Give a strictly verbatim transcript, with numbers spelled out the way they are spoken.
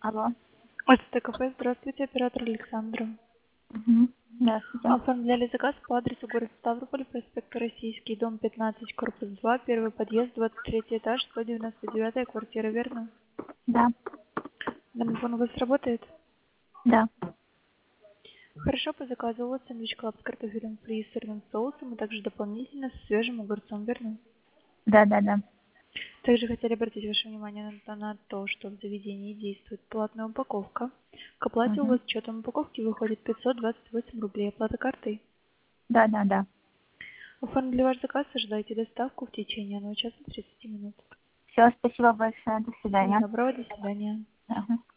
Алло. Это кафе. Здравствуйте, оператор Александра. Угу. Здравствуйте. Оформляли заказ по адресу город Ставрополь, проспект Российский, дом пятнадцать, корпус два, первый подъезд, двадцать третий этаж, сто девяносто девятая квартира, верно? Да. Домофон у вас работает? Да. Хорошо, по заказу у вас сэндвич клаб с картофелем фри и сырным соусом, и также дополнительно с свежим огурцом, верно? Да, да, да. Также хотели обратить ваше внимание на, на то, что в заведении действует платная упаковка. К оплате у Угу. вас с учетом упаковки выходит пятьсот двадцать восемь рублей. Оплата картой. Да, да, да. Оформили ваш заказ, ожидайте доставку в течение одного часа тридцати минут. Все, спасибо большое. До Всего свидания. доброго, до свидания. Ага.